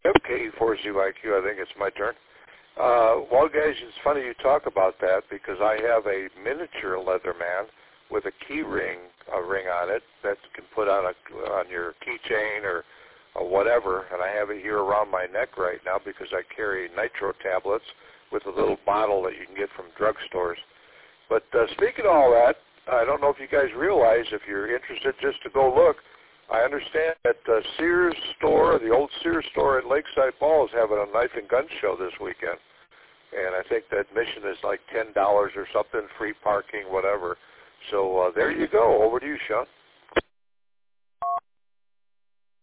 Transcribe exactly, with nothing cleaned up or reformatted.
K E four Z Y Q, I think it's my turn. Uh, well, guys, it's funny you talk about that because I have a miniature Leatherman with a key ring, a ring on it that you can put on a on your keychain or, or whatever, and I have it here around my neck right now because I carry nitro tablets with a little bottle that you can get from drugstores. But uh, speaking of all that, I don't know if you guys realize, if you're interested, just to go look. I understand that uh, Sears store, the old Sears store at Lakeside Mall, is having a knife and gun show this weekend. And I think the admission is like ten dollars or something, free parking, whatever. So uh, there you go. Over to you, Sean.